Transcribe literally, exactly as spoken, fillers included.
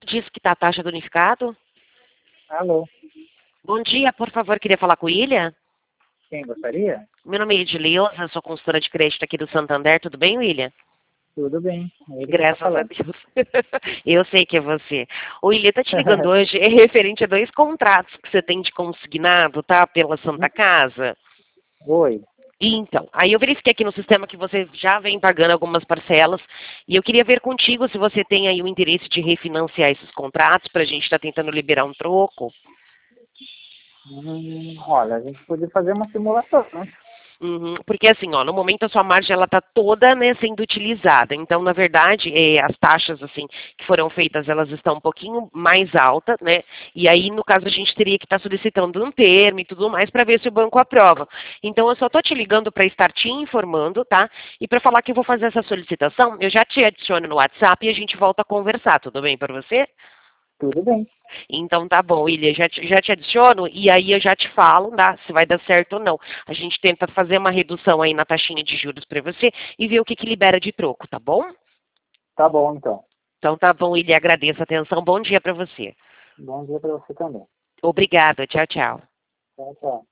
diz que está a taxa do unificado? Alô, Bom dia, por favor, queria falar com o William? quem gostaria? Meu nome é Edileuza, sou consultora de crédito aqui do Santander, tudo bem, William? Tudo bem, é ele que está Graças a falando. Deus. Eu sei que é você. O William tá te ligando hoje, é referente a dois contratos que você tem de consignado, tá? Pela Santa Casa. Oi, Então, aí eu verifiquei aqui no sistema que você já vem pagando algumas parcelas e eu queria ver contigo se você tem aí o interesse de refinanciar esses contratos para a gente estar tentando liberar um troco. hum, olha, a gente podia fazer uma simulação, né? Uhum, porque assim, ó, no momento a sua margem ela está toda, né, sendo utilizada. Então, na verdade, eh, as taxas assim que foram feitas, elas estão um pouquinho mais altas, né? E aí, no caso, a gente teria que estar solicitando um termo e tudo mais para ver se o banco aprova. Então, eu só estou te ligando para estar te informando, tá? E para falar que eu vou fazer essa solicitação, eu já te adiciono no WhatsApp e a gente volta a conversar, tudo bem para você? Tudo bem, Então tá bom, William, já te, já te adiciono e aí eu já te falo, tá, se vai dar certo ou não. A gente tenta fazer uma redução aí na taxinha de juros para você e ver o que, que libera de troco, tá bom? tá bom então. Então tá bom, William, agradeço a atenção. Bom dia para você. Bom dia para você também. Obrigada, tchau, tchau. Tchau, tchau.